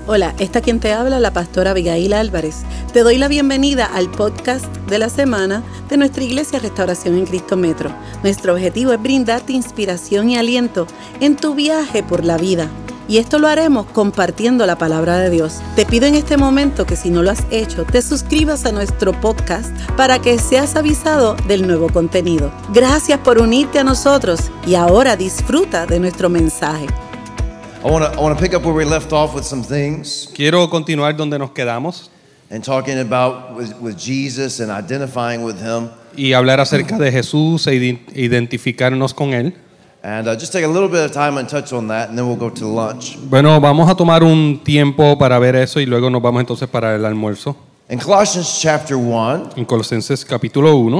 Hola, esta quien te habla, la pastora Abigail Álvarez. Te doy la bienvenida al podcast de la semana de nuestra iglesia Restauración en Cristo Metro. Nuestro objetivo es brindarte inspiración y aliento en tu viaje por la vida. Y esto lo haremos compartiendo la palabra de Dios. Te pido en este momento que si no lo has hecho, te suscribas a nuestro podcast para que seas avisado del nuevo contenido. Gracias por unirte a nosotros y ahora disfruta de nuestro mensaje. I want to pick up where we left off with some things Quiero continuar donde nos quedamos and talking about with Jesus and identifying with him. y hablar acerca de Jesús e identificarnos con Él. And just take a little bit of time and touch on that, and then we'll go to lunch. Bueno, vamos a tomar un tiempo para ver eso y luego nos vamos entonces para el almuerzo. In Colossians chapter 1, En Colosenses capítulo 1,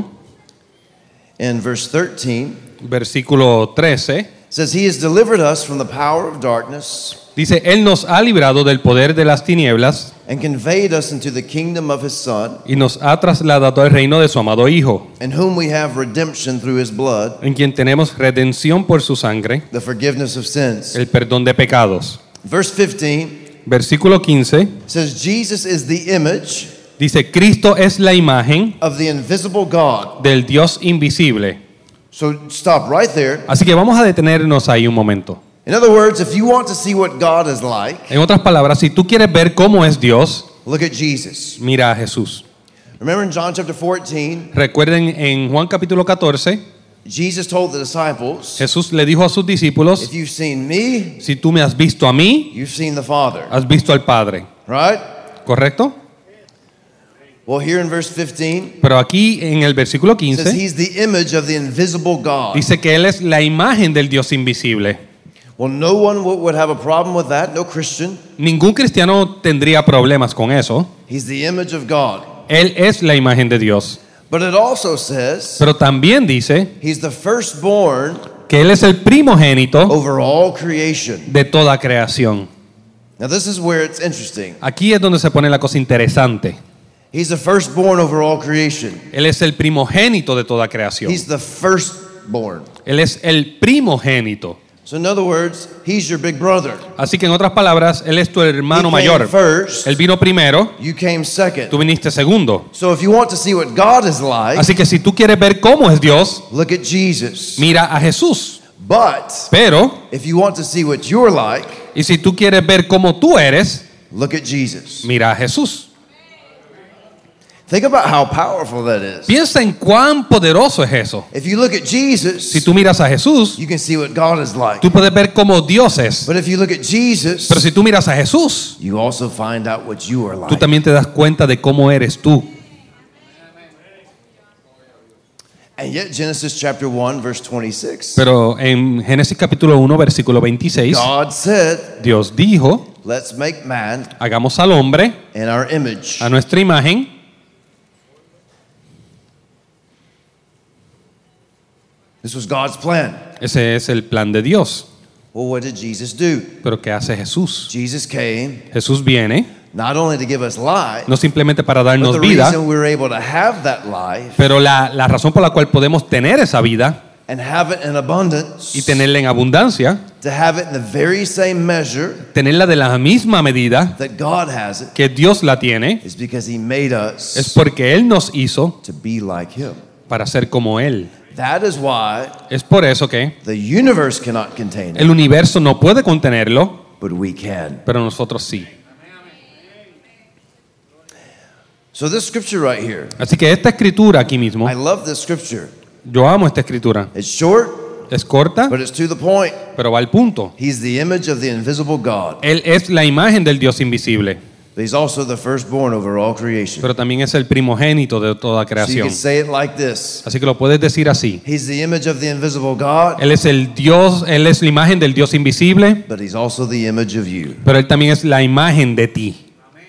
in verse 13, versículo 13, it says, He has delivered us from the power of darkness dice, Él nos ha librado del poder de las tinieblas and conveyed us into the kingdom of His Son, y nos ha trasladado al reino de su amado Hijo, in whom we have redemption through His blood, en quien tenemos redención por su sangre, the forgiveness of sins. el perdón de pecados. Verse 15 Versículo 15 says, Jesus is the image dice, Cristo es la imagen of the invisible God. del Dios invisible. So stop right there. Así que vamos a detenernos ahí un momento. In other words, if you want to see what God is like, En otras palabras, si tú quieres ver cómo es Dios, look at Jesus. mira a Jesús. Remember in John chapter 14, Recuerden en Juan capítulo 14, Jesus told the disciples, Jesús le dijo a sus discípulos, if you've seen me, si tú me has visto a mí, you've seen the Father. has visto al Padre. Right? ¿Correcto? Well, here in verse 15, Pero aquí en el versículo it says 15 he's the image of the invisible God. dice que Él es la imagen del Dios invisible. Well, no one would have a problem with that, no Christian. Ningún cristiano tendría problemas con eso. He's the image of God. Él es la imagen de Dios. But it also says Pero también dice he's the firstborn que Él es el primogénito over all creation. de toda creación. Now, this is where it's interesting. Aquí es donde se pone la cosa interesante. He's the firstborn over all creation. Él es el primogénito de toda creación. He's the firstborn. Él es el primogénito. So in other words, he's your big brother. Así que en otras palabras, Él es tu hermano He came mayor. first, Él vino primero, you came second. tú viniste segundo. So if you want to see what God is like, Así que si tú quieres ver cómo es Dios, look at Jesus. mira a Jesús. But Pero, if you want to see what you're like, y si tú quieres ver cómo tú eres, look at Jesus. mira a Jesús. Think about how powerful that is. Piensa en cuán poderoso es eso. If you look at Si Jesus, tú miras a Jesús, you can see what God is like. tú puedes ver cómo Dios es. But if you look at Jesus, Pero si tú miras a Jesús, you also find out what you are tú like. también te das cuenta de cómo eres tú. And yet Genesis chapter 1 verse 26, Pero en Génesis capítulo 1, versículo 26, God said, Dios dijo, let's make man hagamos al hombre in our image. a nuestra imagen. This was God's plan. Ese es el plan de Dios. Well, what did Jesus do? Pero ¿qué hace Jesús? Jesus came Jesús viene not only to give us life, no simplemente para but darnos the vida, reason we're able to have that life pero la razón por la cual podemos tener esa vida and have it in abundance, y tenerla en abundancia, to have it in the very same measure tenerla de la misma medida that God has it, que Dios la tiene, is because He made es us porque Él nos hizo to be like Him. para ser como Él. That is why Es por eso que the universe cannot contain it, el universo no puede contenerlo, but we can. pero nosotros sí. So this scripture right here, Así que esta escritura aquí mismo, I love this scripture. yo amo esta escritura. It's short, Es corta, but it's to the point. pero va al punto. He's the image of the invisible God. Él es la imagen del Dios invisible, But He's also the firstborn over all creation. pero también es el primogénito de toda So you creación. can say it like this. Así que lo puedes decir así. He's the image of the invisible God, Él es el Dios, Él es la imagen del Dios invisible, but He's also the image of you. pero Él también es la imagen de ti.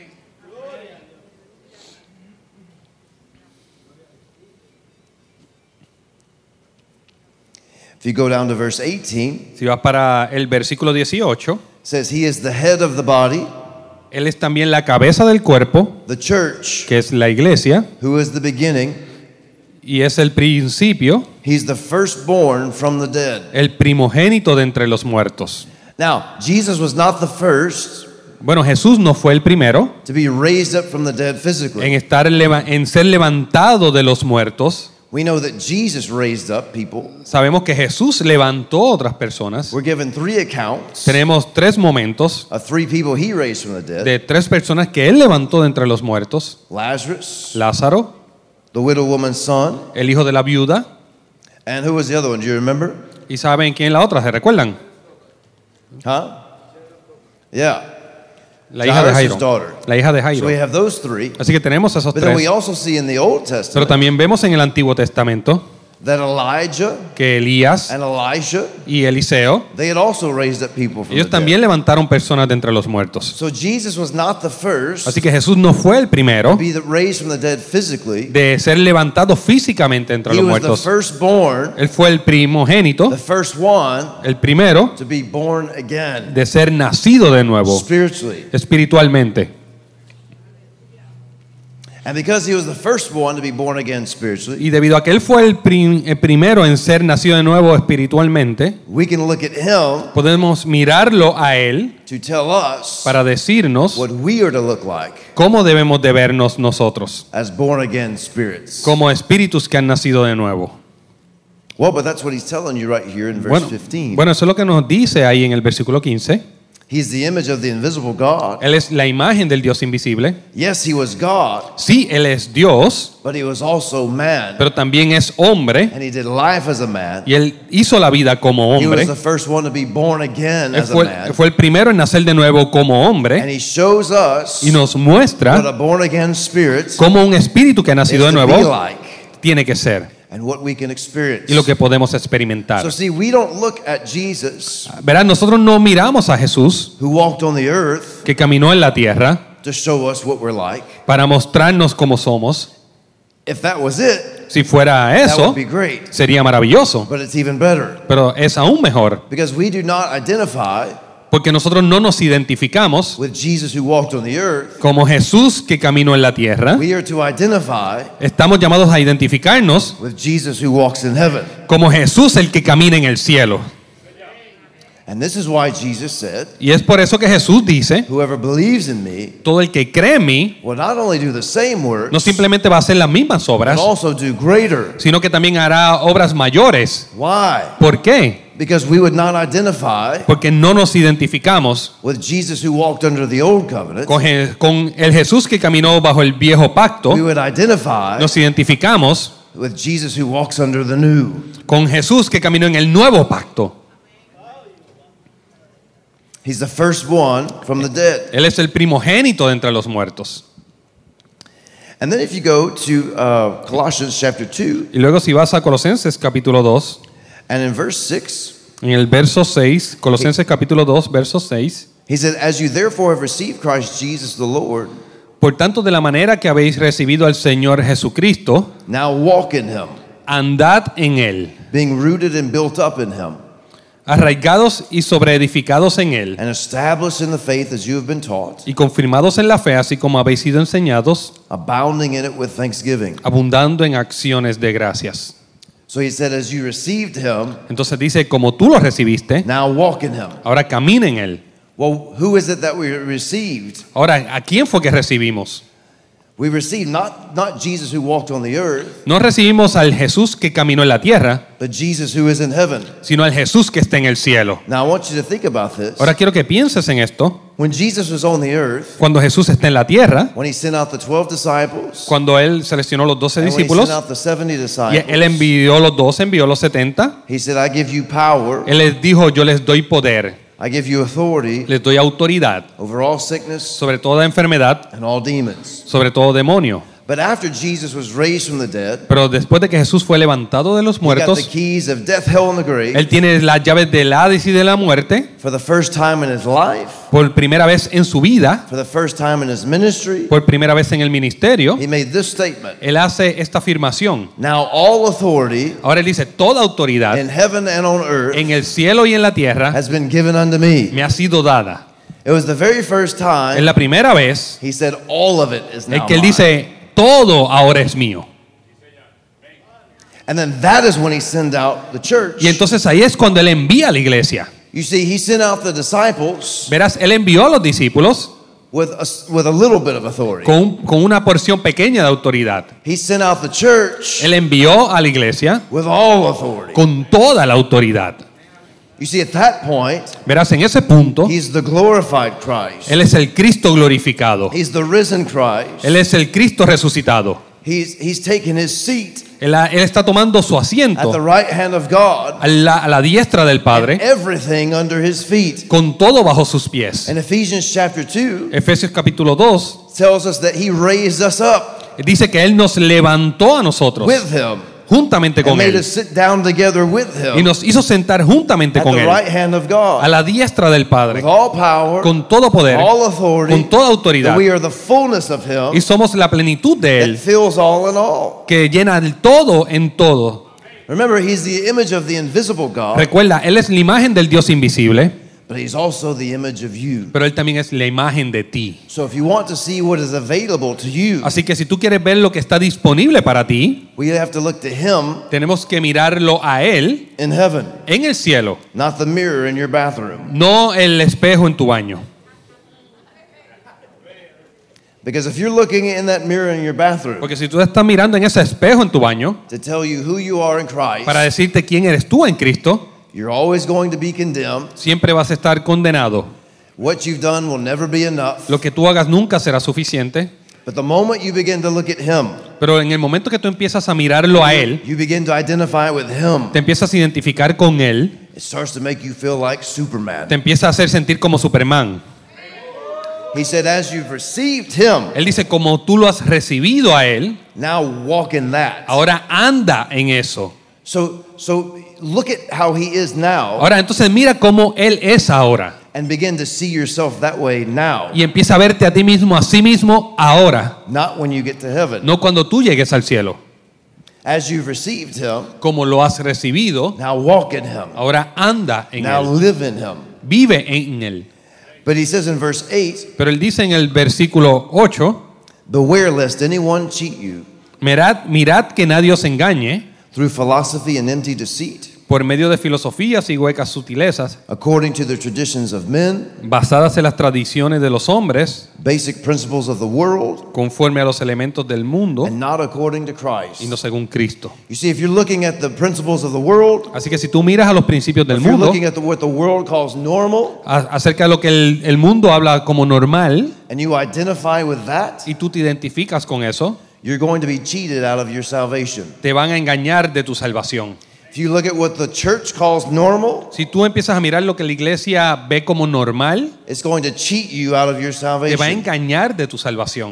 If you go down to verse 18, Si vas para el versículo 18, it says He is the head of the body, Él es también la cabeza del cuerpo, the church, que es la iglesia, who is the beginning. y es el principio, He's the firstborn from the dead. el primogénito de entre los muertos. Now, Jesus was not the first, Bueno, Jesús no fue el primero to be raised up from the dead physically. en ser levantado de los muertos. We know that Jesus raised up people. Sabemos que Jesús levantó a otras personas. We're given 3 accounts Tenemos 3 momentos of 3 people he raised from the dead. de 3 personas que él levantó de entre los muertos. Lazarus, Lázaro, the widow woman's son, el hijo de la viuda. and who was the other one? Do you remember? ¿Y saben quién es la otra? ¿Se recuerdan? Huh? Yeah. La hija de Jairus' Jairo. daughter. La hija de So we Jairo. have those 3. Así que tenemos esos But then we 3. also see in the Old Pero Testament también vemos en el Antiguo Testamento that Elijah que Elías and Elisha, y Eliseo, they had also raised up people from ellos the también dead. levantaron personas de entre los muertos. So Jesus was not the first Así que Jesús no fue el primero to be raised from the dead physically. de ser levantado físicamente entre He los was the muertos. firstborn, Él fue el primogénito, the first one el primero to be born again de ser nacido de nuevo, spiritually. espiritualmente. And because he was the first one to be born again spiritually, Y debido a que él fue el primero en ser nacido de nuevo espiritualmente, we can look at him podemos mirarlo a él to tell us para decirnos what we are to look like cómo debemos de vernos nosotros, as born again spirits. como espíritus que han nacido de nuevo. Well, but that's what he's telling you right here in verse 15. Bueno, eso es lo que nos dice ahí en el versículo 15. He's the image of the invisible God. Él es la imagen del Dios invisible. Yes, he was God, Sí, él es Dios, but he was also man. pero también es hombre And he did life as a man. y él hizo la vida como He hombre. was the first one to be born again Él as a man. fue el primero en nacer de nuevo como And hombre he shows us y nos what muestra a born again spirit cómo un espíritu que ha is nacido de to be nuevo like tiene que ser and what we can experience. y lo que podemos experimentar. So see, we don't look at Jesus Verán, nosotros no miramos a Jesús who walked on the earth que caminó en la tierra to show us what we're like. para mostrarnos cómo somos. If that was it, Si fuera that eso, would be great. sería maravilloso, But it's even better pero es aún mejor because we do not identify porque nosotros no nos identificamos with Jesus who walked on the earth. como Jesús que caminó en la tierra. We are to identify Estamos llamados a identificarnos with Jesus who walks in heaven. como Jesús el que camina en el cielo. And this is why Jesus said, Y es por eso que Jesús dice, whoever believes in me todo el que cree en mí will not only do the same works, no simplemente va a hacer las mismas but obras, also do greater. sino que también hará obras mayores. Why? ¿Por qué? Because we would not identify Porque no nos identificamos with Jesus who walked under the old covenant. con el Jesús que caminó bajo el viejo pacto. We would identify Nos identificamos with Jesus who walks under the new. con Jesús que caminó en el nuevo pacto. He's the first one from the dead. Él es el primogénito de entre los muertos. And then if you go to Colossians chapter 2, Y luego si vas a Colosenses capítulo 2, and in verse 6, en el verso 6, Colosenses capítulo 2, verso 6, he said, as you therefore have received Christ Jesus the Lord, por tanto de la manera que habéis recibido al Señor Jesucristo, now walk in him, andad en Él, being rooted and built up in him, arraigados y sobreedificados en Él, and established in the faith as you have been taught, y confirmados en la fe, así como habéis sido enseñados, abounding in it with thanksgiving. abundando en acciones de gracias. So he said, as you received him, Entonces dice, como tú lo recibiste, now walk in him. ahora camina en Él. Well, who is it that we received? Ahora, ¿a quién fue que recibimos? We received not Jesus who walked on the earth, No recibimos al Jesús que caminó en la tierra, but Jesus who is in heaven. sino al Jesús que está en el cielo. Now I want you to think about this. Ahora quiero que pienses en esto. When Jesus was on the earth, Cuando Jesús está en la tierra, when he sent out the 12 disciples, cuando Él seleccionó los 12 and when he discípulos, sent out the 70 y disciples, Él envió los 12, envió los 70, he said, I give you power, Él les dijo, yo les doy poder, I give you authority les doy autoridad over all sickness sobre toda enfermedad, and all demons. sobre todo demonio. But after Jesus was raised from the dead, Pero después de que Jesús fue levantado de los he got the muertos, keys of death, hell, and the grave. Él tiene las llaves del Hades y de la muerte. For the first time in his life, Por primera vez en su vida, for the first time in his ministry, por primera vez en el ministerio, he made this statement. Él hace esta afirmación. Now all authority Ahora Él dice, toda autoridad in heaven and on earth en el cielo y en la tierra has been given unto me. me ha sido dada. It was the very first Es time la primera vez he said all of it is now en que Él mine. dice, todo ahora es mío. And then that is when he sent out the church. Y entonces ahí es cuando Él envía a la iglesia. You see, he sent out the disciples Verás, él envió a los discípulos with a little bit of authority. con una porción pequeña de autoridad. He sent out the church Él envió a la iglesia with all authority. con toda la autoridad. You see, at that point, Verás, en ese punto, he's the glorified Christ. él es el Cristo glorificado. He's the risen Christ. Él es el Cristo resucitado. He's taken his seat Él está tomando su at the asiento right hand of God, a la diestra del Padre, everything under his feet. con todo bajo sus pies. And Ephesians chapter 2 Efesios capítulo 2 tells us that he raised us up dice que Él nos levantó a nosotros with him juntamente and con made Él us sit down together with y him nos hizo sentar juntamente at con the Él right hand of a God la diestra del Padre, with all power, con todo poder, all authority, con toda autoridad, that we are the fullness of him y somos la plenitud de that Él, fills all in all. que llena el todo en todo. Remember, he's the image of the invisible God, Recuerda, Él es la imagen del Dios invisible, but he's also the image of you. pero Él también es la imagen de ti. So if you want to see what is available to you, Así que si tú quieres ver lo que está disponible para ti, we have to look to him tenemos que mirarlo a Él in heaven, en el cielo, not the mirror in your bathroom. no el espejo en tu baño. Because if you're looking in that mirror in your bathroom Porque si tú estás mirando en ese espejo en tu baño to tell you who you are in Christ, para decirte quién eres tú en Cristo, you're always going to be condemned. siempre vas a estar condenado. What you've done will never be enough. Lo que tú hagas nunca será suficiente. But the moment you begin to look at him, Pero en el momento que tú empiezas a mirarlo a Él, you begin to identify with him, te empiezas a identificar con Él, it starts to make you feel like Superman. te empieza a hacer sentir como Superman. He said, as you've received him, Él dice, como tú lo has recibido a Él, now walk in that. ahora anda en eso. So look at how he is now Ahora, entonces mira cómo Él es ahora. and begin to see yourself that way now, Y empieza a verte a ti mismo, a sí mismo, ahora. not when you get to heaven. No cuando tú llegues al cielo. As you've received him, Como lo has recibido, now walk in him. ahora anda en Now Él. live in him. Vive en Él. But he says in verse 8, Pero Él dice en el versículo 8, beware lest anyone cheat you mirad que nadie os engañe through philosophy and empty deceit, por medio de filosofías y huecas sutilezas, according to the traditions of men, basadas en las tradiciones de los hombres, basic principles of the world, conforme a los elementos del mundo and not according to y Christ. no según Cristo. You see, if you're looking at the principles of the world, Así que si tú miras a los principios del if you're mundo, looking at what the world calls normal, acerca de lo que el mundo habla como normal, and you identify with that, y tú te identificas con eso, you're going to be cheated out of your salvation. te van a engañar de tu salvación. If you look at what the church calls normal, Si tú empiezas a mirar lo que la iglesia ve como normal, it's going to cheat you out of your te va a salvation. engañar de tu salvación.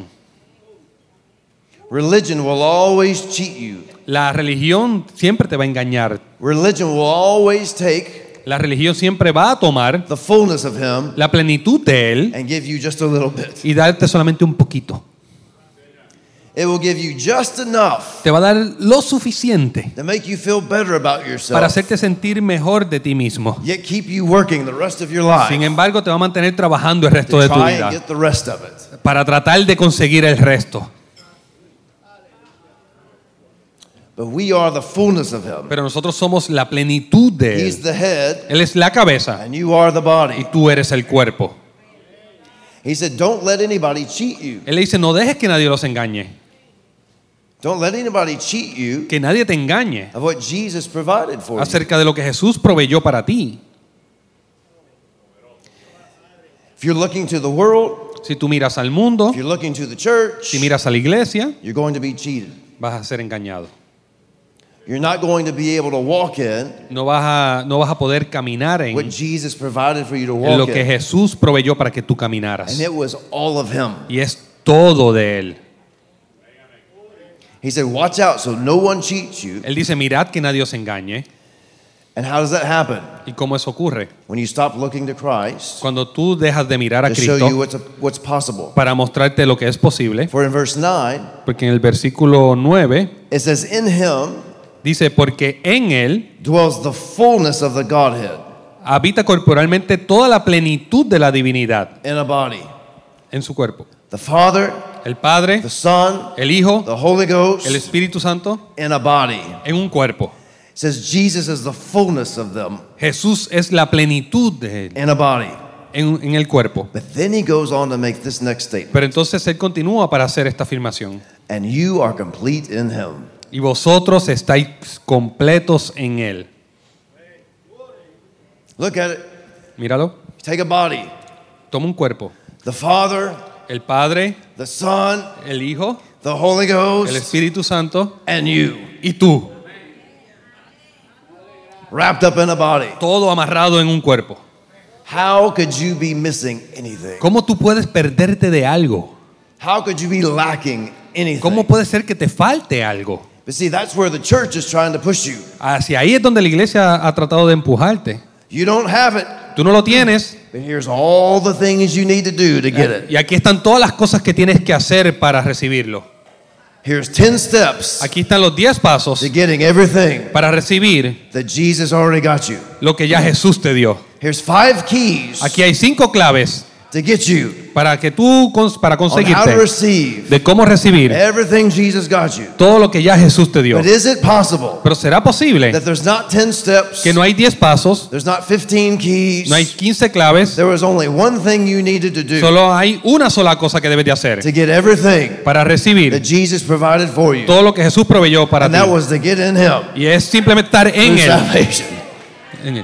Religion will always cheat you. La religión siempre te va a engañar. Religion will always take La religión siempre va a tomar the fullness of him la plenitud de Él and give you just a little bit. y darte solamente un poquito. It will give you just enough Te va a dar lo suficiente to make you feel better about para yourself, hacerte sentir mejor de ti mismo. yet keep you working the rest of your life Sin embargo, te va a mantener trabajando el resto to de tu try and vida get the rest of it. para tratar de conseguir el resto. But we are the fullness of him. Pero nosotros somos la plenitud de He's Él. the head Él es la cabeza and you are the y body. tú eres el cuerpo. He said, don't let anybody cheat you. Él le dice, no dejes que nadie los engañe. Don't let anybody cheat you Que nadie te engañe of what Jesus provided for you. acerca de lo que Jesús proveyó para ti. If you're looking to the world, Si tú miras al mundo, if you're looking to the church, si miras a la iglesia, you're going to be cheated. vas a ser engañado. You're not going to be able to walk in No vas a poder caminar en what Jesus provided for you to lo walk que in. Jesús proveyó para que tú caminaras. And it was all of him. Y es todo de Él. He said, watch out so no one cheats you. Él dice, mirad que nadie os engañe. And how does that happen? ¿Y cómo eso ocurre? When you stop looking to Christ Cuando tú dejas de mirar a to show you Cristo what's possible. para mostrarte lo que es posible. For in verse 9, Porque en el versículo 9 it says, in him dice, porque en Él dwells the fullness of the Godhead habita corporalmente toda la plenitud de la divinidad in a body. en su cuerpo. The Father, El Padre, the Son, el Hijo, the Holy Ghost el Espíritu Santo in a body. en un cuerpo. says Jesus is the fullness of them Jesús es la plenitud de él in a body. en el cuerpo. But then he goes on to make this next statement. Pero entonces él continúa para hacer esta afirmación. And you are complete in him. Y vosotros estáis completos en él. Look at it. Míralo. Take a body. Toma un cuerpo. The Father, El Padre, the Son, el Hijo, the Holy el Ghost, Espíritu Santo and you. y tú. Wrapped up in a body. Todo amarrado en un cuerpo. How could you be missing anything? ¿Cómo tú puedes perderte de algo? How could you be lacking anything? ¿Cómo puede ser que te falte algo? But see, that's where the church is trying to push you. Hacia ahí es donde la iglesia ha tratado de empujarte. You don't have it, Tú no lo tienes. but here's all the things you need to do to get it. Y aquí están todas las cosas que tienes que hacer para recibirlo. Here's 10 steps Aquí están los 10 pasos to getting everything para recibir that Jesus already got you. lo que ya Jesús te dio. Here's 5 keys Aquí hay 5 claves to get you para que tú para on how to conseguirte receive de cómo recibir everything Jesus got you. todo lo que ya Jesús te dio. But is it possible Pero será posible that there's not 10 steps, que no hay 10 pasos, there's not 15 keys, no hay 15 claves, there was only one thing you needed to do solo hay una sola cosa que debes de hacer to get everything para that recibir Jesus provided for you? todo lo que Jesús proveyó para And ti. that was to get in him Y es simplemente estar en through Él. salvation. En Él.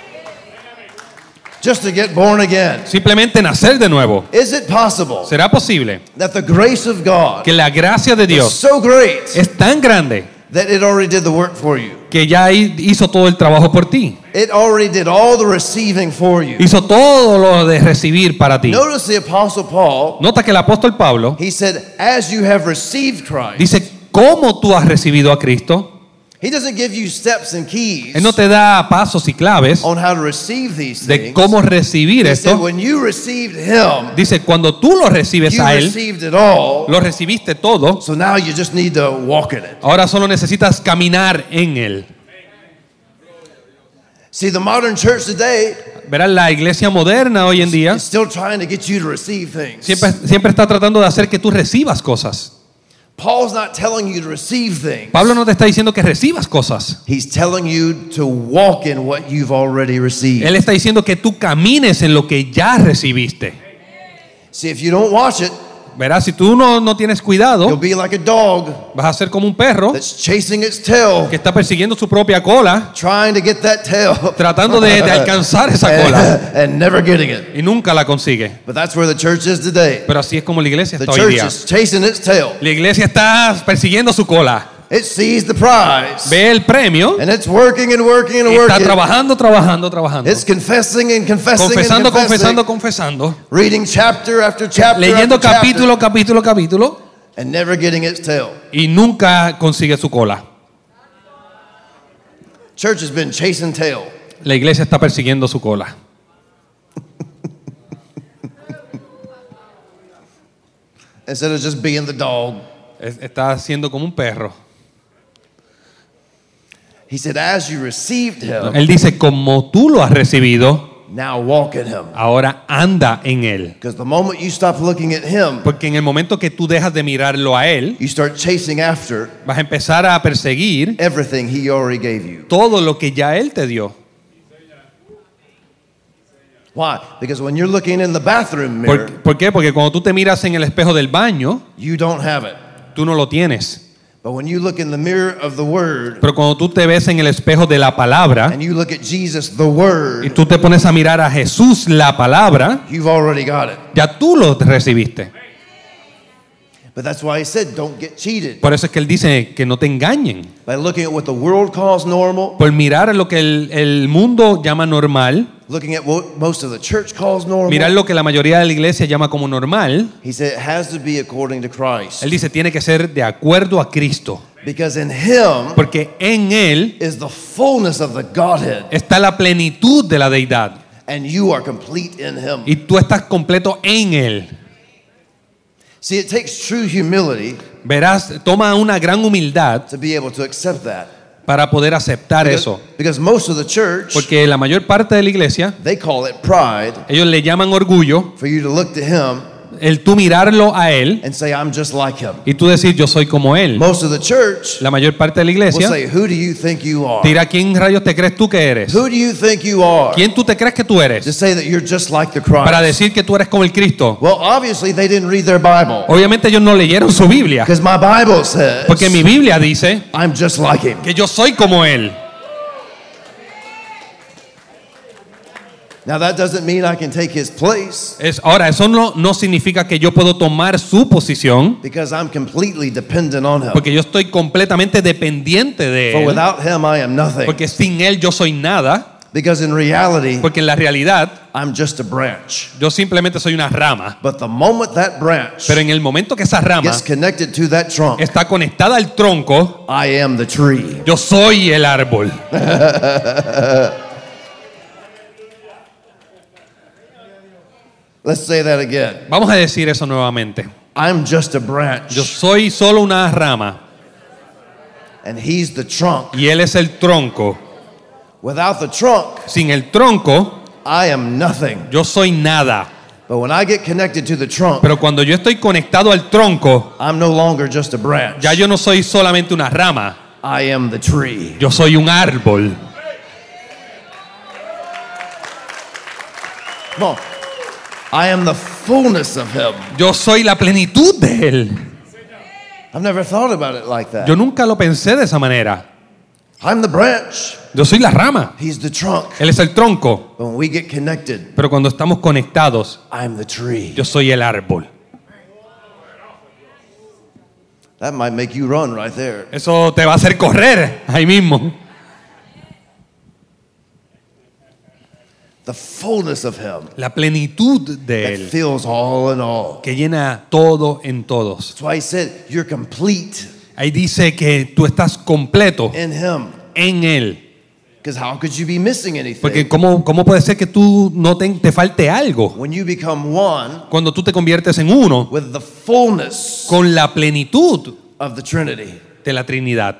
Just to get born again. Simplemente nacer de nuevo. Is it possible ¿Será posible that the grace of God que la gracia de is Dios so great es tan grande that it already did the work for you? que ya hizo todo el trabajo por ti? It already did all the receiving for you. Hizo todo lo de recibir para ti. Notice the Apostle Paul, Nota que el apóstol Pablo he said, as you have received Christ. dice, ¿cómo tú has recibido a Cristo? He doesn't give you steps and keys Él no te da pasos y claves on how to receive these de things. cómo recibir He said, esto. when you received him, Dice, cuando tú lo recibes you a Él, received it all. lo recibiste todo, So now you just need to walk in it. ahora solo necesitas caminar en Él. See, the modern church today Verás, la iglesia moderna hoy en día is still trying to get you to receive things. siempre está tratando de hacer que tú recibas cosas. Paul's not telling you to receive things. Pablo no te está diciendo que recibas cosas. He's telling you to walk in what you've already received. Él está diciendo que tú camines en lo que ya recibiste. See, if you don't watch it, Verás, si tú no tienes you'll cuidado, be like a dog vas a ser como un perro that's chasing its tail, que está persiguiendo su propia cola, trying to get that tail, tratando de alcanzar esa cola and never getting it. y nunca la consigue. But that's where the church is today. Pero así es como la iglesia The está hoy church día. is chasing its tail. La iglesia está persiguiendo su cola, It sees the prize, ve el premio and it's working and working and y está working. trabajando. It's confessing and confessing Confesando, and confessing, confesando. reading chapter after chapter Leyendo after chapter, capítulo and never getting its tail. y nunca consigue su cola. Church has been chasing tail. La iglesia está persiguiendo su cola. Instead of just being the dog. Está siendo como un perro. He said, as you received him, Él dice, como tú lo has recibido, now walk in him. ahora anda en él. Because the moment you stop looking at him, Porque en el momento que tú dejas de mirarlo a él, you start chasing after vas a empezar a perseguir everything he already gave you. todo lo que ya él te dio. Why? Because when you're looking in the bathroom mirror, ¿Por qué? Porque cuando tú te miras en el espejo del baño, you don't have it. tú no lo tienes. But when you look in the mirror of the Word, Pero cuando tú te ves en el espejo de la palabra and you look at Jesus, the y Word, tú te pones a mirar a Jesús, la palabra, you've already got it. ya tú lo recibiste. But that's why he said, don't get cheated. Por eso es que él dice que no te engañen. By looking at what the world calls normal, Por mirar lo que el mundo llama normal, looking at what most of the church calls normal, mirar lo que la mayoría de la iglesia llama como normal, he said it has to be according to Christ. él dice tiene que ser de acuerdo a Cristo. Because in him Porque en él is the fullness of the Godhead, está la plenitud de la deidad. and you are complete in him. Y tú estás completo en él. See, it takes true humility Verás, toma una gran humildad to be able to accept that. para poder aceptar eso. Because most of the church, Porque la mayor parte de la iglesia, they call it pride, ellos le llaman orgullo for you to look to him el tú mirarlo a él and say, I'm just like him. y tú decir yo soy como él. Most of the church La mayor parte de la will iglesia say, who do you think you are? dirá ¿quién rayos te crees tú que eres? Who do you think you are? ¿Quién tú te crees que tú To eres? say that you're just like the Para Christ. decir que tú eres como el Cristo. Well, obviously they didn't read their Bible. Obviamente ellos no leyeron su Biblia, Because my Bible says, porque mi Biblia dice I'm just like him. que yo soy como él. Now that doesn't mean I can take his place, Ahora, eso no significa que yo puedo tomar su posición, because I'm completely dependent on him. porque yo estoy completamente dependiente de For él, without him, I am nothing. porque sin él yo soy nada, Because in reality, porque en la realidad I'm just a branch. yo simplemente soy una rama. But the moment that branch Pero en el momento que esa rama gets connected to that trunk, está conectada al tronco, I am the tree. yo soy el árbol. Let's say that again. Vamos a decir eso nuevamente. I'm just a branch, Yo soy solo una rama and he's the trunk. y él es el tronco. Without the trunk, Sin el tronco, I am nothing. yo soy nada. But when I get connected to the trunk, Pero cuando yo estoy conectado al tronco, I'm no longer just a branch. ya yo no soy solamente una rama, I am the tree. yo soy un árbol. Come on. I am the fullness of him. Yo soy la plenitud de él. I've never thought about it like that. Yo nunca lo pensé de esa manera. I'm the branch. Yo soy la rama, He's the trunk. él es el tronco. But when we get connected, Pero cuando estamos conectados, I'm the tree. yo soy el árbol. That might make you run right there. Eso te va a hacer correr ahí mismo. The fullness of him La plenitud de that él, fills all in all. que llena todo en todos. That's why he said, you're complete Ahí dice que tú estás completo in him. en él. Because how could you be missing anything? Porque ¿cómo puede ser que tú no te falte algo? When you become one Cuando tú te conviertes en uno with the fullness con la plenitud of the Trinity. de la Trinidad.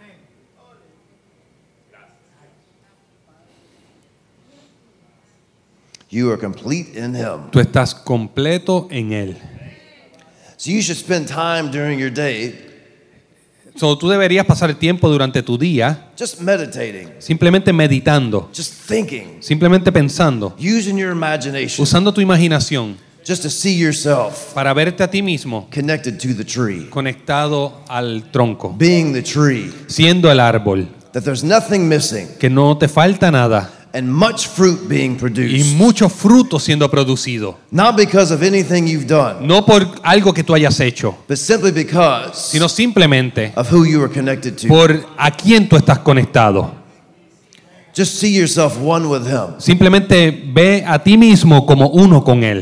You are complete in him. Tú estás completo en él. So you should spend time during your day Tú deberías pasar el tiempo durante tu día just meditating, simplemente meditando, just thinking, simplemente pensando, using your imagination usando tu imaginación just to see yourself para verte a ti mismo connected to the tree, conectado al tronco, being the tree, siendo el árbol, that there's nothing missing, que no te falta nada and much fruit being y produced. mucho fruto siendo producido. Not because of anything you've done, No por algo que tú hayas hecho, but simply because sino simplemente of who you are connected to. por a quién tú estás conectado. Just see yourself one with him, Simplemente ve a ti mismo como uno con él.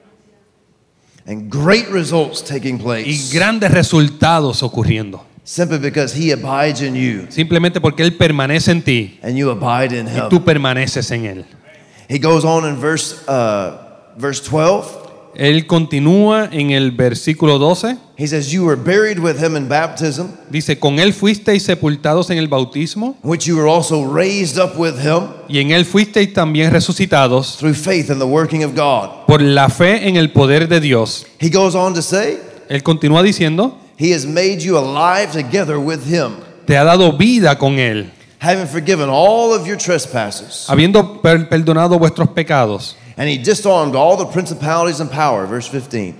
and great results taking Y place grandes resultados ocurriendo. simply because he abides in you Simplemente porque él permanece en ti and you abide in y him. tú permaneces en él. He goes on in verse 12. Él continúa en el versículo 12. He says, you were buried with him in baptism, Dice, con él fuisteis sepultados en el bautismo which you were also raised up with him y en él fuisteis también resucitados through faith in the working of God. por la fe en el poder de Dios. He goes on to say, Él continúa diciendo, he has made you alive together with him, te ha dado vida con él, having forgiven all of your trespasses. habiendo perdonado vuestros pecados. And he disarmed all the principalities and power, verse 15.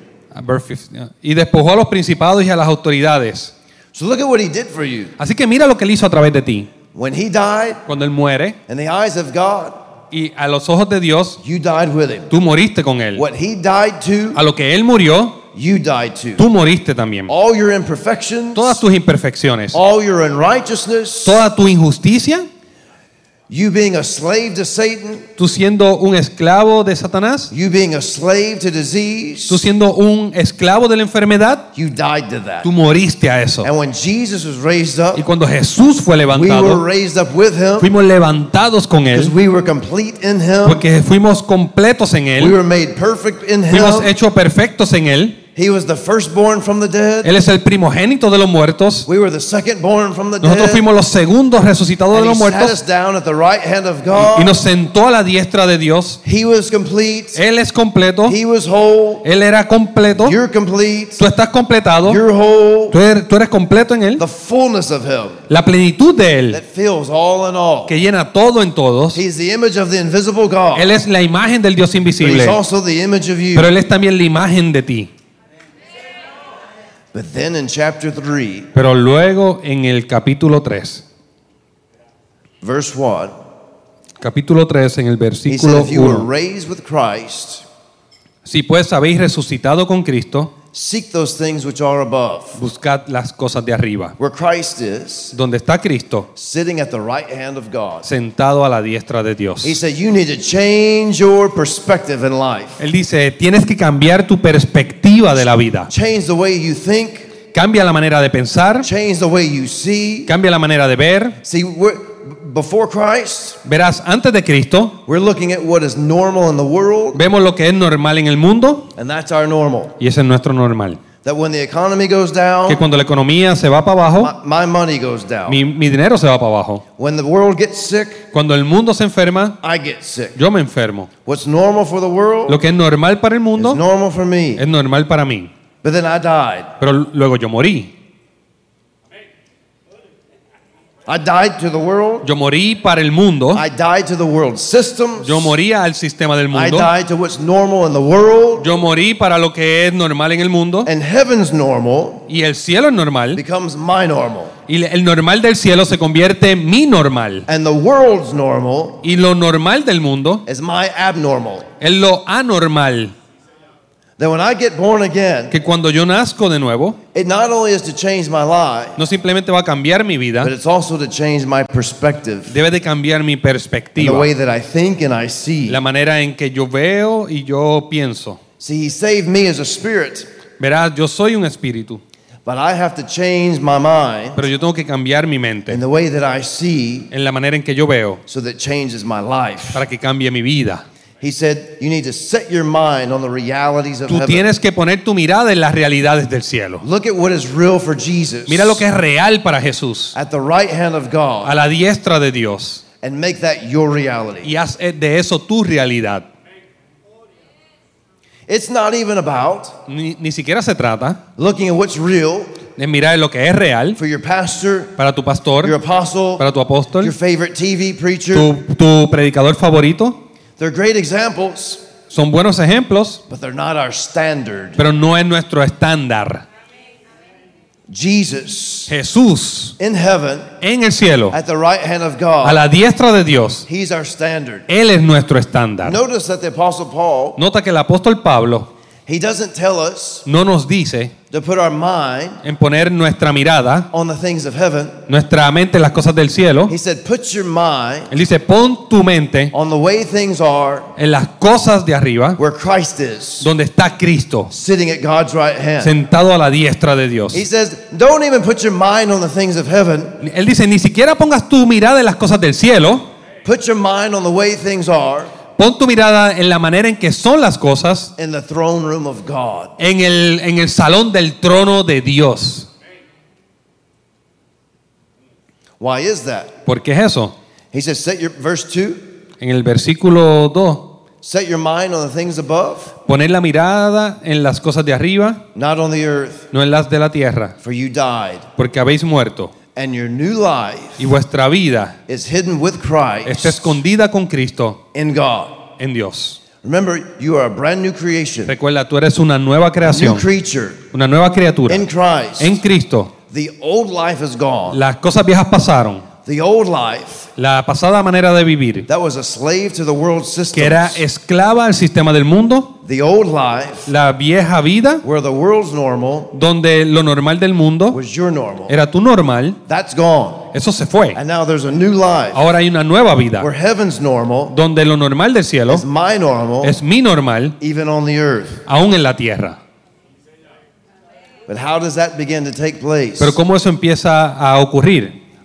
Y despojó a los principados y a las autoridades. So look at what he did for you. Así que mira lo que él hizo a través de ti. When he died, Cuando él muere in the eyes of God, y a los ojos de Dios, you died with him. tú moriste con él. What he died to, A lo que él murió, you died to. tú moriste también. All your imperfections, Todas tus imperfecciones, all your unrighteousness, toda tu injusticia, you being a slave to Satan, tú siendo un esclavo de Satanás, you being a slave to disease, tú siendo un esclavo de la enfermedad, you died to that. tú moriste a eso. And when Jesus was raised up, Y cuando Jesús fue we were levantado, raised up with him fuimos levantados con because él, we were complete in him. porque fuimos completos en We él, were made perfect in fuimos him. hechos perfectos en él, He was the firstborn from the dead. Él es el primogénito de los muertos. We were the secondborn from the Nosotros dead. fuimos los segundos resucitados de And los he sat muertos. us down at the right hand of Y God. nos sentó a la diestra de Dios. He was complete. Él es completo. He was whole. Él era completo. You're complete. Tú estás completado. You're whole. Tú eres completo en Él. The fullness of Him La plenitud de Él, that fills all in all. que llena todo en todos. He's the image of the invisible God. Él es la imagen del Dios But invisible. He's also the image of you. Pero Él es también la imagen de ti. But then in chapter 3, Pero luego en el capítulo 3, verse 1, capítulo 3 en el he said, versículo if you were 1. raised with Christ, Si pues habéis resucitado con Cristo, seek those things which are above, buscad las cosas de arriba, where Christ is, donde está Cristo, sitting at the right hand of God. sentado a la diestra de Dios. He said, you need to change your perspective in life. Él dice, tienes que cambiar tu perspectiva de la vida. Change the way you think, Cambia la manera de pensar, change the way you see. cambia la manera de ver. See, before Christ, Verás, antes de Cristo, we're looking at what is normal in the world, vemos lo que es normal en el mundo and that's our normal. y ese es nuestro normal. That when the economy goes Que down, cuando la economía se va para abajo, my money goes down. mi dinero se va para abajo. When the world gets sick, Cuando el mundo se enferma, I get sick. yo me enfermo. What's normal for the world Lo que es normal para el is mundo normal for me. es normal para mí. But then I died. Pero luego yo morí. I died to the world. Yo morí para el mundo. I died to the world systems. Yo moría al sistema del I mundo. died to what's normal in the world. Yo morí para lo que es normal en el mundo. And heaven's normal Y el cielo es normal. becomes my normal. Y el normal del cielo se convierte en mi normal. And the world's normal Y lo normal del mundo is my abnormal. es lo anormal. That when I get born again, Que cuando yo nazco de nuevo, it not only is to change my life, no simplemente va a cambiar mi vida, but it's also to change my perspective. debe de cambiar mi And the perspectiva. way that I think and I see. La manera en que yo veo y yo pienso. See, He saved me as a spirit, Verás, yo soy un espíritu, but I have to change my mind pero yo tengo que cambiar mi mente in the way that I see en la manera en que yo veo so that changes my life. para que cambie mi vida. He said, you need to set your mind on the realities of Tú heaven. tienes que poner tu mirada en las realidades del cielo. Look at what is real for Jesus Mira lo que es real para Jesús, at the right hand of a God la diestra de Dios, and make that your reality. y haz de eso tu realidad. It's not even about Ni siquiera se trata looking at what's real de mirar lo que es real for your pastor, para tu pastor, your apostle, para tu apóstol, your favorite TV preacher. tu predicador favorito. They're great examples, Son buenos ejemplos, but they're not our standard. pero no es nuestro estándar. Jesus Jesús in heaven en el cielo, at the right hand of a God, la diestra de Dios, He's our standard. Él es nuestro estándar. Notice that the apostle Paul, Nota que el apóstol Pablo he doesn't tell us no nos dice to put our mind en poner nuestra mirada, on the things of heaven. nuestra mente en las cosas del cielo. He said, put your mind Él dice, pon tu mente on the way things are en las cosas de arriba, where Christ is, donde está Cristo, sitting at God's right hand. sentado a la diestra de Dios. He says, don't even put your mind on the things of heaven. Él dice, ni siquiera pongas tu mirada en las cosas del cielo, Put your mind on the way things are pon tu mirada en la manera en que son las cosas in the throne room of God. en el salón del trono de Dios. Why is that? ¿Por qué es eso? He says, verse 2, En el versículo 2, set your mind on the things above, poner la mirada en las cosas de arriba, not on the earth, no en las de la tierra, for you died, porque habéis muerto and your new life y vuestra vida is hidden with está Christ escondida con Cristo in God. en Dios. Remember, you are a brand new creation, Recuerda, tú eres una nueva a new creación, creature una nueva criatura in Christ. en Cristo. The old life is gone. Las cosas viejas pasaron. The old life La pasada manera de vivir, that was a slave to the world system. que era esclava al sistema del mundo, The old life la vieja vida, where the world's normal donde lo normal del mundo was your normal. era tu normal, That's gone. eso se fue. And now there's a new life Ahora hay una nueva vida, where heaven's normal donde lo normal del cielo is my normal, es mi normal, even on the earth. aún en la tierra. But how does that begin to take place? Pero ¿cómo eso empieza a ocurrir?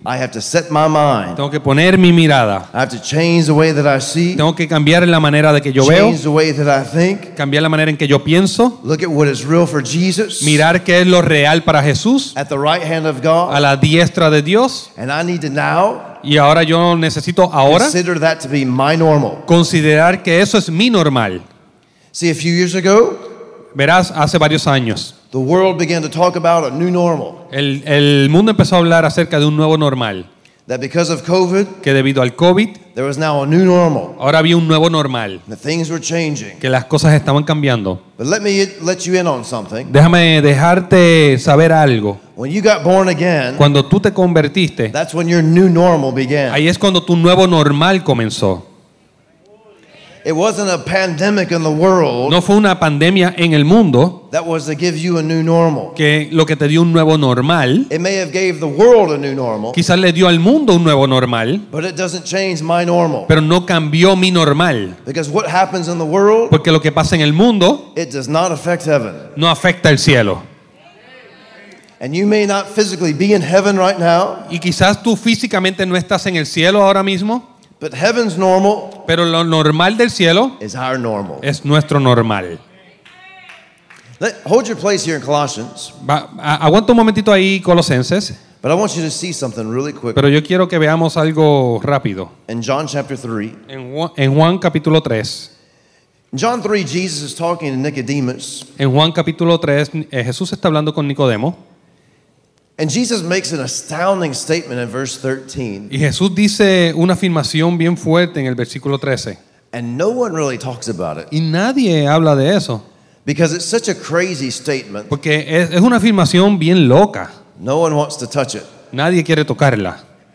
I have to set my mind. Tengo que poner mi mirada. I have to change the way that I see. Tengo que cambiar la manera de que yo veo, Change the way that I think. cambiar la manera en que yo pienso, Look at what is real for Jesus. mirar qué es lo real para Jesús, At the right hand of a God. la diestra de Dios. And I need to now Y ahora yo necesito consider that to be my normal. considerar que eso es mi normal. See, a few years ago, Verás, hace varios años, the world began to talk about a new normal. el mundo empezó a hablar acerca de un nuevo normal, That because of COVID, que debido al COVID, there was now a new normal. ahora había un nuevo normal, That things were changing. que las cosas estaban cambiando. But let me let you in on something. Déjame dejarte saber algo. When you got born again, Cuando tú te convertiste, that's when your new normal began. ahí es cuando tu nuevo normal comenzó. It wasn't a pandemic in the world No fue una pandemia en el mundo that was to give you a new normal. que lo que te dio un nuevo normal. It may have gave the world a new normal, Quizás le dio al mundo un nuevo normal, but it doesn't change my normal. pero no cambió mi normal. Because what happens in the world, Porque lo que pasa en el mundo it does not affect heaven. no afecta el cielo. And you may not physically be in heaven right now, Y quizás tú físicamente no estás en el cielo ahora mismo, but heaven's normal pero lo normal del cielo is our normal. es nuestro normal. Hold your place here in Colossians, Aguanta un momentito ahí, Colosenses, but I want you to see something really quick. pero yo quiero que veamos algo rápido. In John chapter 3, En Juan capítulo 3. in John 3, Jesus is talking to Nicodemus, En Juan capítulo 3, Jesús está hablando con Nicodemo. and Jesus makes an astounding statement in verse 13, Y Jesús dice una afirmación bien fuerte en el versículo 13. and no one really talks about it Y nadie habla de eso, because it's such a crazy statement. porque es una afirmación bien loca. No one wants to touch it. Nadie quiere tocarla.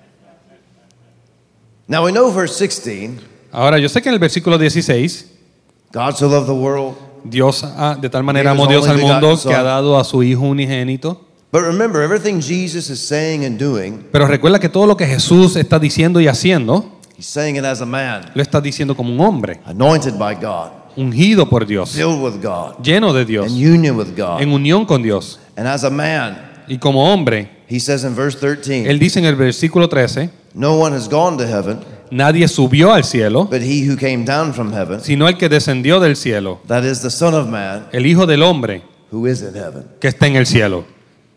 Now we know verse 16, Ahora, yo sé que en el versículo 16, God so loved the world. Dios de tal manera Gave amó his Dios al only mundo begotten que ha Son. dado a su Hijo unigénito. But remember, everything Jesus is saying and doing, Pero recuerda que todo lo que Jesús está diciendo y haciendo, he's saying it as a man, lo está diciendo como un hombre, anointed by God, ungido por Dios, filled with God, lleno de Dios, in union with God. en unión con Dios. And as a man, Y como hombre, he says in verse 13, Él dice en el versículo 13, no one has gone to heaven, nadie subió al cielo, but he who came down from heaven, sino el que descendió del cielo, that is the Son of Man, el Hijo del hombre who is in heaven. que está en el cielo.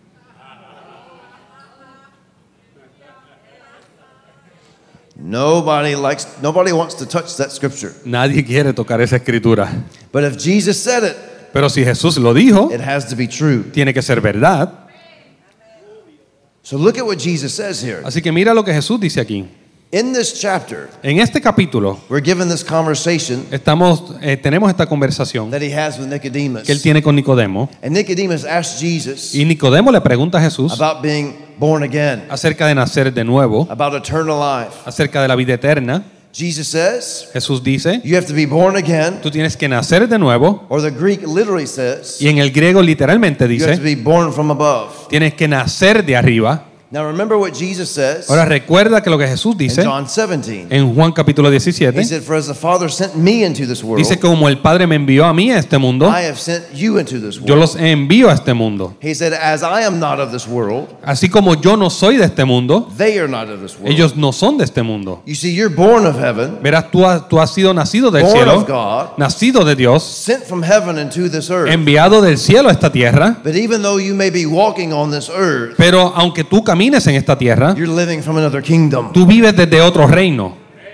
Nobody wants to touch that scripture. Nadie quiere tocar esa escritura. But if Jesus said it, Pero si Jesús lo dijo, it has to be true. tiene que ser verdad. So look at what Jesus says here. Así que mira lo que Jesús dice aquí. In this chapter, En este capítulo we're given this conversation tenemos esta conversación that he has with Nicodemus. que él tiene con Nicodemo. And Nicodemus asked Jesus Y Nicodemo le pregunta a Jesús about being born again, acerca de nacer de nuevo, about eternal life. acerca de la vida eterna. Jesus says, Jesús dice, you have to be born again, tú tienes que nacer de nuevo. or the Greek literally says, Y en el griego literalmente you have to dice, be born from above. tienes que nacer de arriba. Now remember what Jesus says Ahora recuerda que lo que Jesús in dice John 17. en Juan capítulo He 17, said, for as the Father sent me into this world, dice que como el Padre me envió a mí a este mundo, I have sent you into this yo world. los envío a este mundo. He said, as I am not of this world, Así como yo no soy de este mundo, they are not of this world. ellos no son de este mundo. You see, you're born of heaven, Verás, tú has sido nacido del born cielo, of God, nacido de Dios, sent from heaven into this earth. enviado del cielo a esta tierra. But even though you may be walking on this earth, Pero aunque tú camines en esta tierra, you're living from another kingdom. tú vives desde otro reino.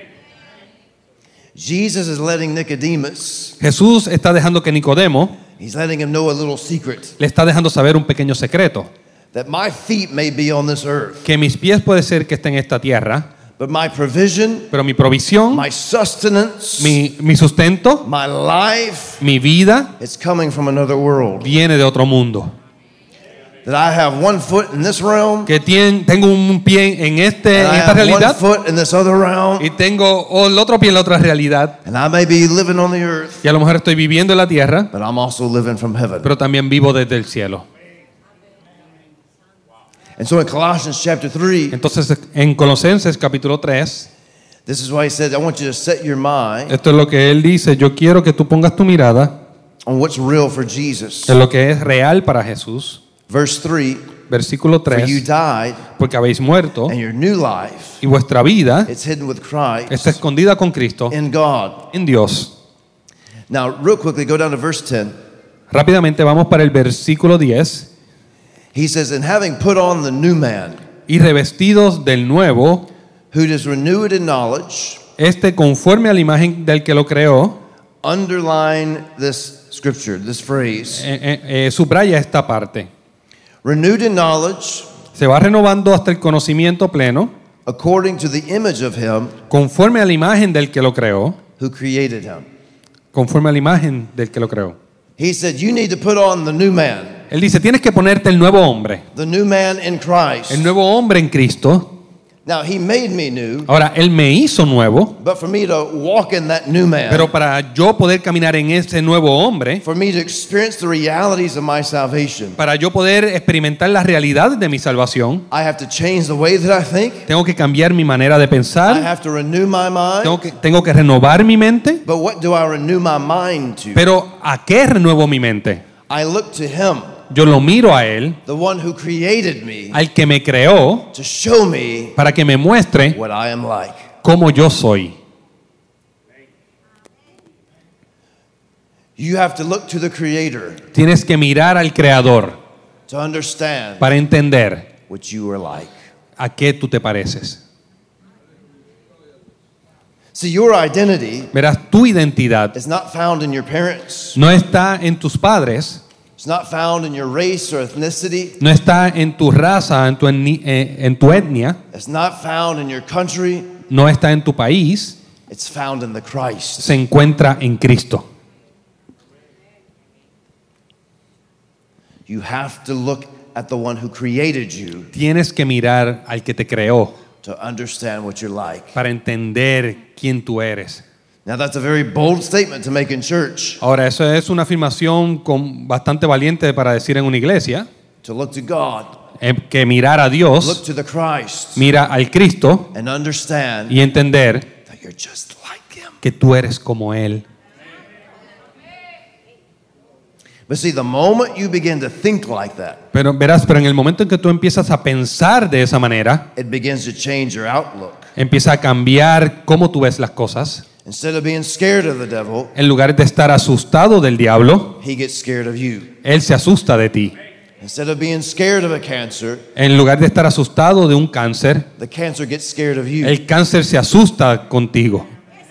Jesus is letting Nicodemus, Jesús está dejando que Nicodemo he's letting him know a little secret, le está dejando saber un pequeño secreto. that my feet may be on this earth, Que mis pies puede ser que estén en esta tierra, but my provision, pero mi provisión, my sustenance, mi sustento, my life, mi vida it's coming from another world. viene de otro mundo. That I have one foot in this realm, Que tengo un pie en and esta I have one realidad foot in this other realm, y tengo el otro pie en la otra realidad. and I may be living on the earth, Y a lo mejor estoy viviendo en la tierra, but I'm also living from heaven. pero también vivo desde el cielo. And so in Colossians chapter 3, Entonces, en Colosenses capítulo 3, this is why he said, I want you to set your mind esto es lo que él dice: yo quiero que tú pongas tu mirada on what's real for Jesus. en lo que es real para Jesús. Verse 3, versículo For you 3, died, porque habéis muerto and your new life, y vuestra vida it's hidden with Christ está escondida con Cristo in God. en Dios. Now, real quickly, go down to verse 10. Rápidamente vamos para el versículo 10. He says, and having put on the new man, Y revestidos del nuevo, who is renewed in knowledge, conforme a la imagen del que lo creó, underline this scripture, this phrase. subraya esta parte. Renewed in knowledge, Se va renovando hasta el conocimiento pleno, according to the image of him conforme a la imagen del que lo creó, who created him. conforme a la imagen del que lo creó. He said, you need to put on the new man, Él dice, tienes que ponerte el nuevo hombre, the new man in Christ. el nuevo hombre en Cristo. Now, he made me new, Ahora, Él me hizo nuevo, but for me to walk in that new man, pero para yo poder caminar en ese nuevo hombre, for me to experience the realities of my salvation, para yo poder experimentar las realidades de mi salvación, I have to change the way that I think. tengo que cambiar mi manera de I pensar, have to renew my mind. tengo que renovar mi mente. But what do I renew my mind to? Pero ¿a qué renuevo mi mente? I look to him, Yo lo miro a Él, the one who created me, al que me creó, to show me para que me muestre what I am like. cómo yo soy. You have to look to the Creator Tienes que mirar al Creador to understand para entender what you are like. a qué tú te pareces. See, your identity Verás, tu identidad is not found in your parents. no está en tus padres, It's not found in your race or ethnicity. no está en tu raza, en tu etnia, It's not found in your country. no está en tu país, It's found in the Christ. se encuentra en Cristo. You have to look at the one who created you Tienes que mirar al que te creó to understand what you're like. para entender quién tú eres. Now, that's a very bold statement to make in church, Ahora, eso es una afirmación bastante valiente para decir en una iglesia, to look to God, que mirar a look Dios, to the Christ, mira al Cristo and understand y entender that you're just like him. que tú eres como Él. But see, the moment you begin to think like that, Pero verás, pero en el momento en que tú empiezas a pensar de esa manera, it begins to change your outlook. empieza a cambiar cómo tú ves las cosas. Instead of being scared of the devil, En lugar de estar asustado del diablo, he gets scared of you. Él se asusta de ti. Instead of being scared of a cancer, En lugar de estar asustado de un cáncer, the cancer gets scared of you. el cáncer se asusta contigo.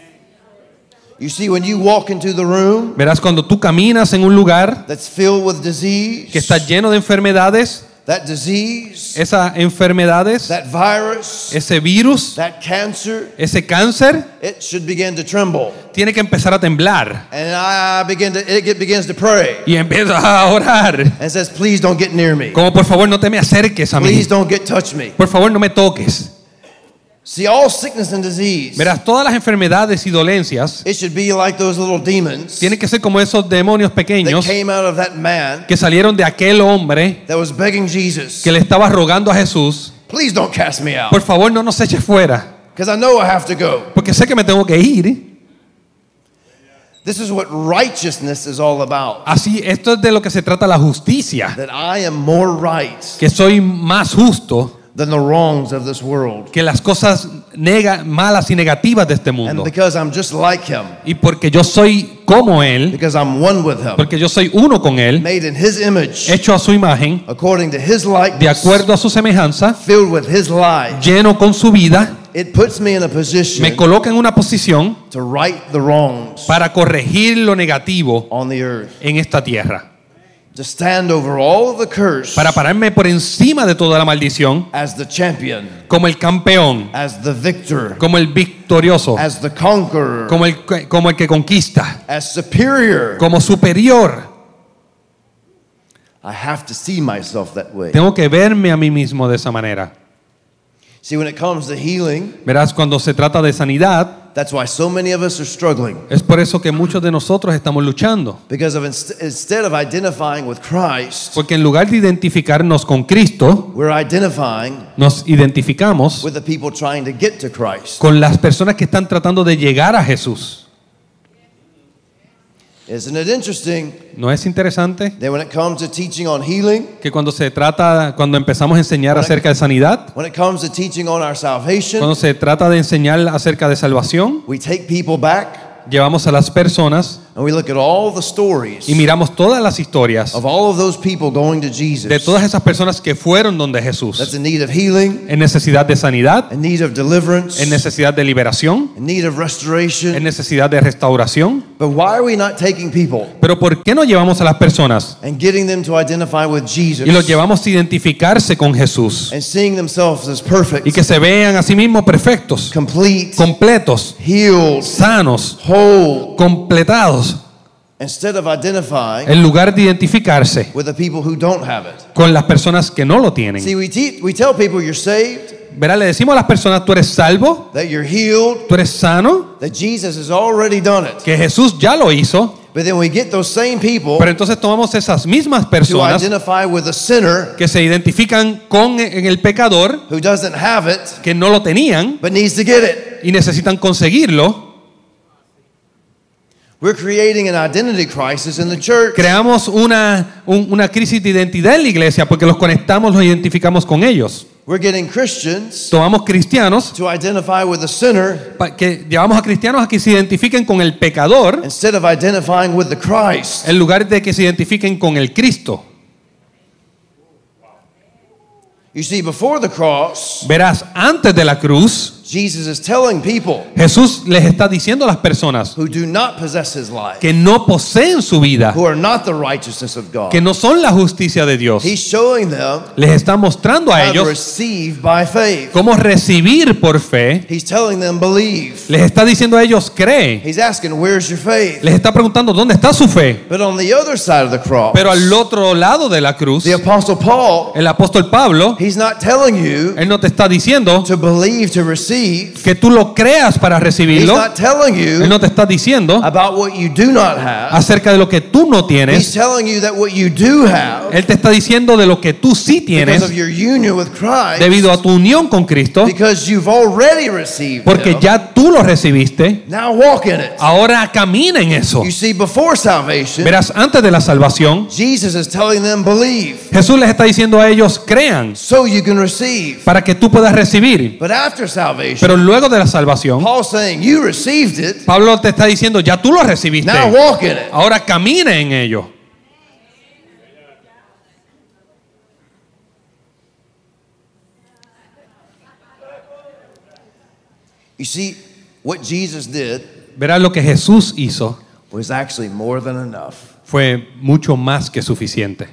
You see, when you walk into the room Verás, cuando tú caminas en un lugar that's filled with disease, que está lleno de enfermedades, that disease, esas enfermedades, that virus, ese virus, that cancer, ese cáncer, it should begin to tremble. tiene que empezar a temblar. And it begins to pray Y empieza a orar. and says, please don't get near me. Como por favor no te me acerques a mí. Please don't touch me. Por favor no me toques. See, all sickness and disease, Verás, todas las enfermedades y dolencias it should be like those little demons tienen que ser como esos demonios that pequeños came out of that man que salieron de aquel hombre that was begging Jesus, que le estaba rogando a Jesús, please don't cast me out, por favor no nos eches fuera, because I know I have to go. porque sé que me tengo que ir. This is what righteousness is all about. Así, esto es de lo que se trata la justicia, That I am more right que soy más justo than the wrongs of this world. que las cosas malas y negativas de este And mundo. because I'm just like him, Y porque yo soy como Él, because I'm one with him, porque yo soy uno con Él, made in his image, hecho a su imagen, according to his de likeness, acuerdo a su semejanza, filled with his life, lleno con su vida, it puts me in a position me coloca en una posición to right the wrongs para corregir lo negativo on the earth, en esta tierra, to stand over all of the curse para pararme por encima de toda la maldición, as the champion, como el campeón, as the victor, como el victorioso, as the conqueror, como el que conquista, as superior. como superior. I have to see myself that way. Tengo que verme a mí mismo de esa manera. See, when it comes to healing, Verás, cuando se trata de sanidad, that's why so many of us are struggling. es por eso que muchos de nosotros estamos luchando. Because of instead of identifying with Christ, Porque en lugar de identificarnos con Cristo, we're identifying nos identificamos with the people trying to get to Christ. con las personas que están tratando de llegar a Jesús. Isn't it interesting ¿No es interesante that when it comes to teaching on healing, que cuando empezamos a enseñar acerca de sanidad, when it comes to teaching on our salvation, cuando se trata de enseñar acerca de salvación, we take people back llevamos a las personas and we look at all the stories y miramos todas las historias of all of those people going to Jesus de todas esas personas que fueron donde Jesús, that's in need of healing, en necesidad de sanidad, in need of deliverance, en necesidad de liberación, in need of restoration. en necesidad de restauración. But why are we not taking people Pero ¿por qué no llevamos a las personas and getting them to identify with Jesus y los llevamos a identificarse con Jesús and seeing themselves as perfect, y que se vean a sí mismos perfectos, complete, completos, healed, sanos, whole, completados, instead of identifying en lugar de identificarse with the people who don't have it? con las personas que no lo tienen? See, we tell people you're saved, Verá, le decimos a las personas, tú eres salvo, that you're healed, tú eres sano, that Jesus has already done it. que Jesús ya lo hizo, But then we get those same people pero entonces tomamos esas mismas to personas identify with a sinner que se identifican con en el pecador, who doesn't have it que no lo tenían but needs to get it. y necesitan conseguirlo. We're creating an identity crisis in the church. Creamos una crisis de identidad en la iglesia porque los conectamos, los identificamos con ellos. We're getting Christians Tomamos cristianos, to identify with a sinner que llevamos a cristianos a que se identifiquen con el pecador instead of identifying with the Christ. en lugar de que se identifiquen con el Cristo. You see, before the cross, Verás, antes de la cruz, Jesus is telling people Jesús les está diciendo a las personas who do not possess his life, que no poseen su vida, who are not the righteousness of God, que no son la justicia de Dios. he's showing them Les está mostrando a how to ellos receive by faith. cómo recibir por fe. He's telling them believe. Les está diciendo a ellos cree. He's asking, where's your faith? Les está preguntando dónde está su fe. But on the other side of the cross, Pero al otro lado de la cruz, the Apostle Paul, el apóstol Pablo, he's not telling you él no te está diciendo to believe to receive. que tú lo creas para He's recibirlo. not telling Él you no te está diciendo about what you do not have. acerca de lo que tú no He's tienes. telling you that what you do have, Él te está diciendo de lo que tú sí because tienes of your union with Christ, debido a tu unión con Cristo, because you've already received porque Him, ya tú lo recibiste. now walk in it. Ahora camina en eso. You see, before salvation, Verás, antes de la salvación, Jesus is telling them believe Jesús les está diciendo a ellos crean so you can receive. para que tú puedas recibir. But after salvation, Pero luego de la salvación, Paul's saying you received it, Pablo te está diciendo ya tú lo recibiste. now walk in it. Ahora camina en ello. You see, what Jesus did Verás, lo que Jesús hizo was actually more than enough. fue mucho más que suficiente.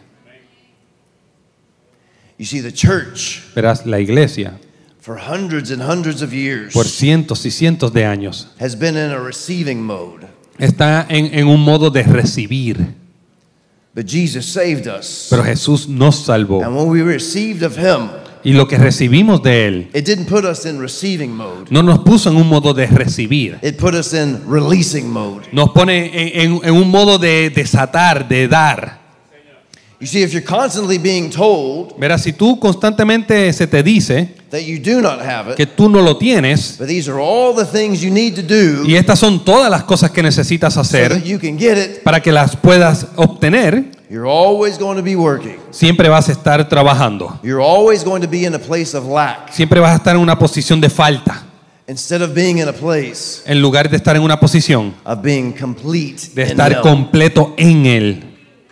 You see, the church, Verás, la iglesia for hundreds and hundreds of years, por cientos y cientos de años has been in a receiving mode. está en un modo de recibir. But Jesus saved us. Pero Jesús nos salvó. And when we received of Him, Y lo que recibimos de Él it didn't put us in receiving mode. no nos puso en un modo de recibir. It put us in releasing mode. Nos pone en un modo de desatar, de dar. You see, if you're constantly being told Verás, si tú constantemente se te dice that you do not have que it, tú no lo tienes, but these are all the things you need to do y estas son todas las cosas que necesitas so hacer that you can get it, para que las puedas obtener, you're always going to be working. siempre vas a estar trabajando. You're always going to be in a place of lack Siempre vas a estar en una posición de falta, instead of being in a place en lugar de estar en una posición of being complete de in estar Him, completo en Él,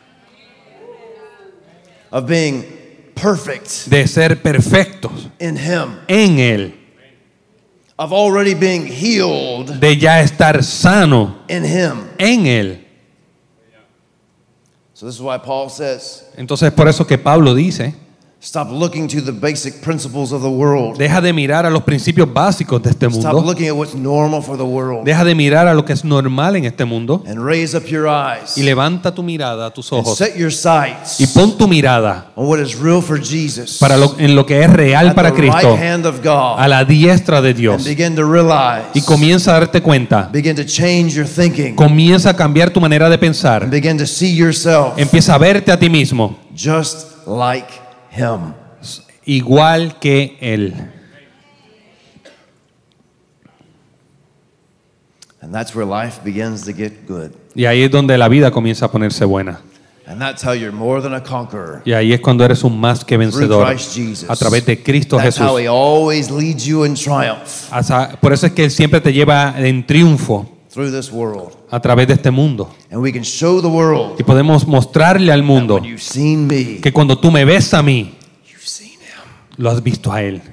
of being perfect de ser perfectos in Him, en Él, of already being healed de ya estar sano in Him. en Él. So this is why Paul says, Entonces por eso que Pablo dice, stop looking to the basic principles of the world. deja de mirar a los principios básicos de este Stop mundo, looking at what's normal for the world. deja de mirar a lo que es normal en este mundo And raise up your eyes. y levanta tu mirada, tus And ojos, set your sights y pon tu mirada on what is real for Jesus. para en lo que es real at para the right Cristo, hand of God. a la diestra de And Dios, begin to realize. y comienza a darte cuenta, Begin to change your thinking. comienza a cambiar tu manera de And pensar, begin to see yourself empieza a verte a ti mismo just like Him. igual que Él. And that's where life begins to get good. Y ahí es donde la vida comienza a ponerse buena. And that's how you're more than a conqueror. Y ahí es cuando eres un más que vencedor a través de Cristo That's Jesús. how he always leads you in triumph Por eso es que Él siempre te lleva en triunfo through this world. a través de este mundo. And we can show the world Y podemos mostrarle al mundo when you've seen me, que cuando tú me ves a mí, you've seen him. lo has visto a Él.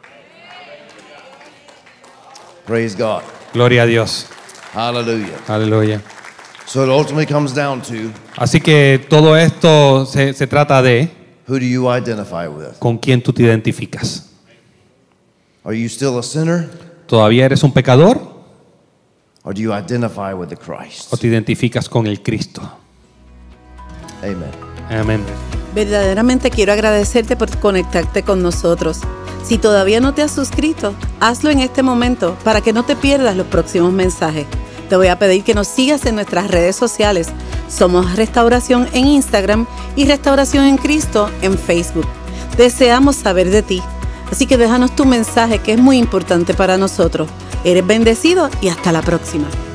Praise God. Gloria a Dios. Hallelujah. Aleluya. So it ultimately comes down to, Así que todo esto se trata de who do you identify with? con quién tú te identificas. Are you still a sinner? ¿Todavía eres un pecador Or do you identify with the Christ? o te identificas con el Cristo? Amen. Amén. Verdaderamente quiero agradecerte por conectarte con nosotros. Si todavía no te has suscrito, hazlo en este momento para que no te pierdas los próximos mensajes. Te voy a pedir que nos sigas en nuestras redes sociales. Somos Restauración en Instagram y Restauración en Cristo en Facebook. Deseamos saber de ti, así que déjanos tu mensaje que es muy importante para nosotros. Eres bendecido y hasta la próxima.